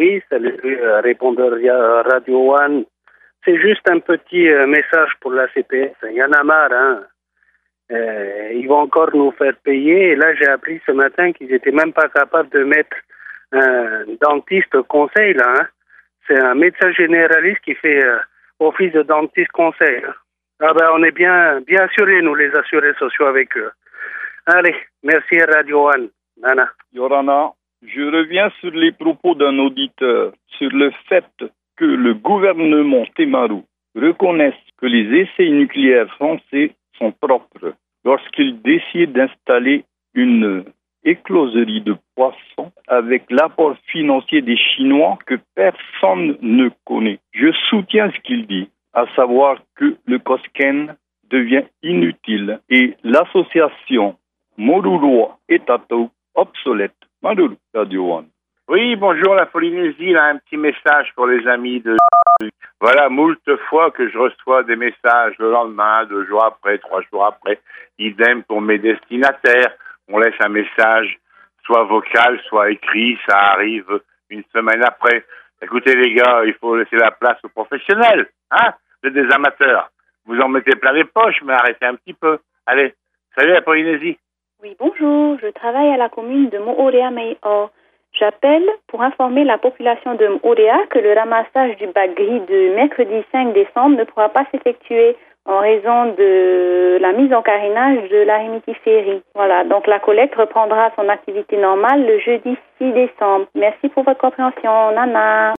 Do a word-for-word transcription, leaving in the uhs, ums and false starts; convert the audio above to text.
Oui, salut, euh, répondeur euh, Radio One. C'est juste un petit euh, message pour la C P F. Il y en a marre, hein. Euh, ils vont encore nous faire payer. Et là, j'ai appris ce matin qu'ils étaient même pas capables de mettre un dentiste conseil, là, hein. C'est un médecin généraliste qui fait euh, office de dentiste conseil. Hein. Ah ben, on est bien, bien assurés, nous, les assurés sociaux avec eux. Allez, merci Radio One. Nana. Yorana, je reviens sur les propos d'un auditeur sur le fait que le gouvernement Temaru reconnaisse que les essais nucléaires français sont propres lorsqu'il décide d'installer une écloserie de poissons avec l'apport financier des Chinois que personne ne connaît. Je soutiens ce qu'il dit, à savoir que le Cosken devient inutile et l'association Moruroa et Tato obsolète. Madou, Radio One. Oui, bonjour la Polynésie, là, un petit message pour les amis de... Voilà, moult fois que je reçois des messages le lendemain, deux jours après, trois jours après. Idem pour mes destinataires. On laisse un message, soit vocal, soit écrit, ça arrive une semaine après. Écoutez les gars, il faut laisser la place aux professionnels, hein. Vous êtes des amateurs. Vous en mettez plein les poches, mais arrêtez un petit peu. Allez, salut la Polynésie. Oui, bonjour, je travaille à la commune de Moorea-Mei'o. J'appelle pour informer la population de Moorea que le ramassage du bac gris de mercredi cinq décembre ne pourra pas s'effectuer en raison de la mise en carénage de la Remiti Ferry. Voilà, donc la collecte reprendra son activité normale le jeudi six décembre. Merci pour votre compréhension, Nana.